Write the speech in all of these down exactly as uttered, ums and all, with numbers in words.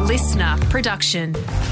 listener production.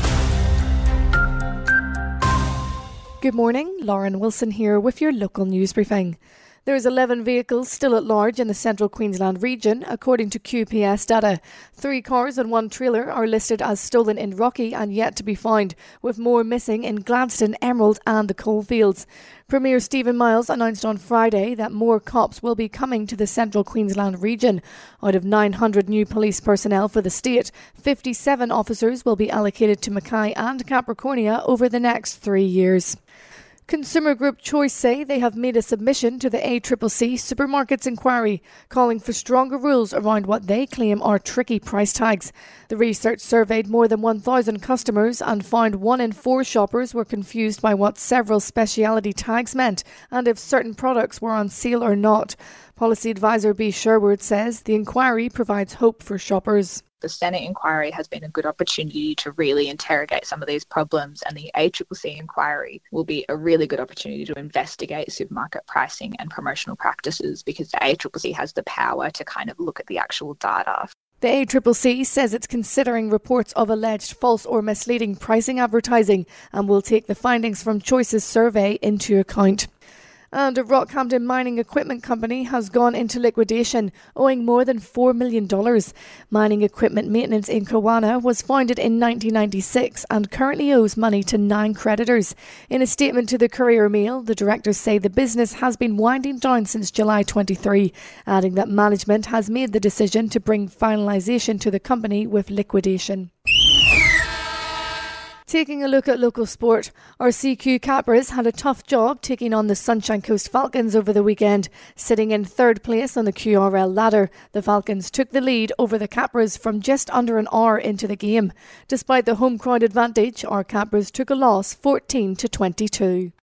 Good morning, Lauren Wilson here with your local news briefing. There's eleven vehicles still at large in the central Queensland region, according to Q P S data. Three cars and one trailer are listed as stolen in Rocky and yet to be found, with more missing in Gladstone, Emerald and the Coalfields. Premier Stephen Miles announced on Friday that more cops will be coming to the central Queensland region. Out of nine hundred new police personnel for the state, fifty-seven officers will be allocated to Mackay and Capricornia over the next three years. Consumer group Choice say they have made a submission to the A C C C Supermarkets Inquiry, calling for stronger rules around what they claim are tricky price tags. The research surveyed more than one thousand customers and found one in four shoppers were confused by what several speciality tags meant and if certain products were on sale or not. Policy advisor B. Sherwood says the inquiry provides hope for shoppers. The Senate inquiry has been a good opportunity to really interrogate some of these problems, and the A C C C inquiry will be a really good opportunity to investigate supermarket pricing and promotional practices, because the A C C C has the power to kind of look at the actual data. The A C C C says it's considering reports of alleged false or misleading pricing advertising and will take the findings from Choice's survey into account. And a Rockhampton mining equipment company has gone into liquidation, owing more than four million dollars. Mining Equipment Maintenance in Kawana was founded in nineteen ninety-six and currently owes money to nine creditors. In a statement to the Courier Mail, the directors say the business has been winding down since July twenty-third, adding that management has made the decision to bring finalisation to the company with liquidation. Taking a look at local sport, our C Q Capras had a tough job taking on the Sunshine Coast Falcons over the weekend. Sitting in third place on the Q R L ladder, the Falcons took the lead over the Capras from just under an hour into the game. Despite the home crowd advantage, our Capras took a loss fourteen to twenty-two.